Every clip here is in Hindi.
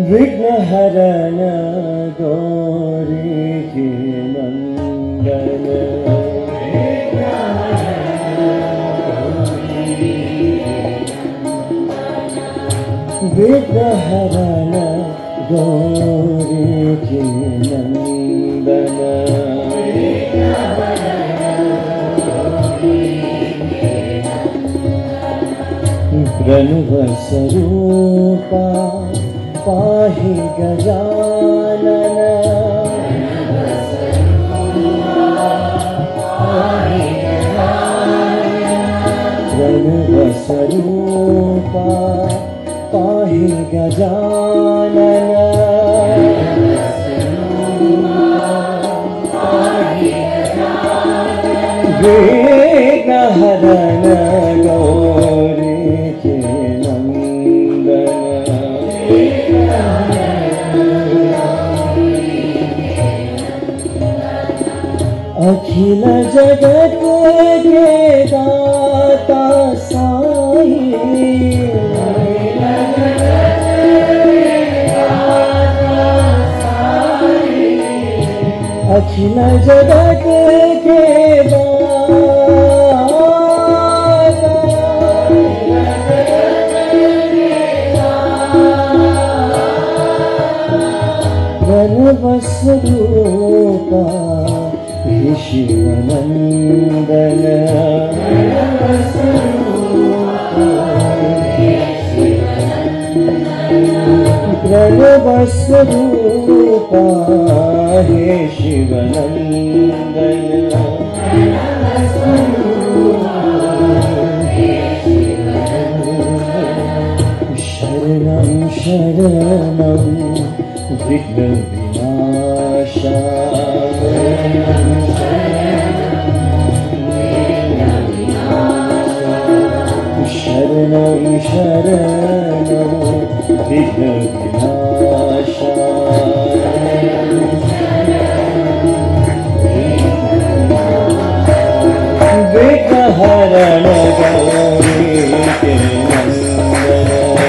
विघ्नहरण गौरी नंदन विघ्नहरण गौरी नंदन प्रणव स्वरूपा पाहि गजानन प्रणव स्वरूपा पाहि गजानन विघ्नहरण गौरी अखिल जगत के दाता साई अखिल जगत के दाता प्रणव स्वरूपा शिवनंदन प्रणव स्वरूपा हे शिवनंदन शरणं शरणं विघ्न विनाशा शरणं शरणं विघ्न विनाशा विघ्नहरण गौरी नंदन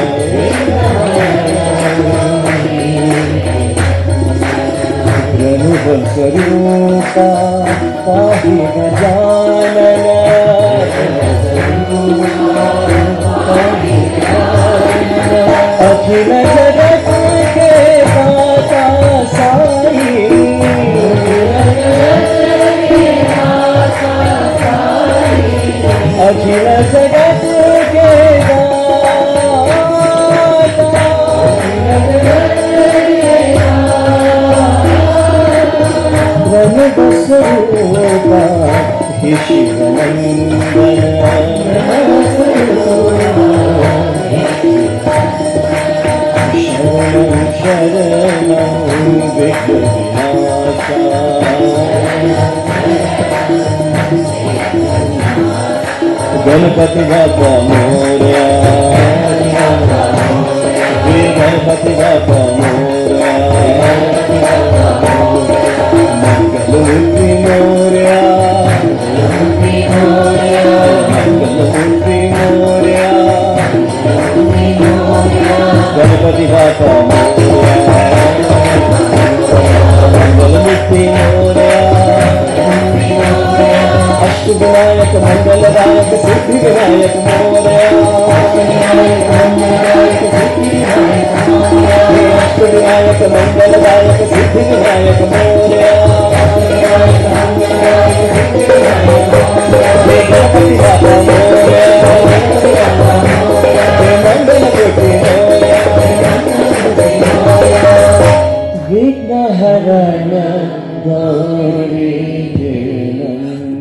प्रणव स्वरूपा पाहि गजानन अखिल जगत के दाता साई अखिल जगत के दाता प्रणव स्वरूपा हे शिवनंदन शरणं विघ्न विनाशा गणपति बाप्पा मोरया गणपति बाप्पा मोरया मंगलमूर्ति मोरया मंगलमूर्ति मोरया गणपति बाप्पा मंगलमूर्ति मोरया अष्टविनायक मंगलदायक सिद्धि विनायक मोरया अष्टविनायक मंगलदायक सिद्धि विनायक मोरया गणपति बाप्पा मोरया मंगलमूर्ति मोरया विघ्नहरण गौरी नंदन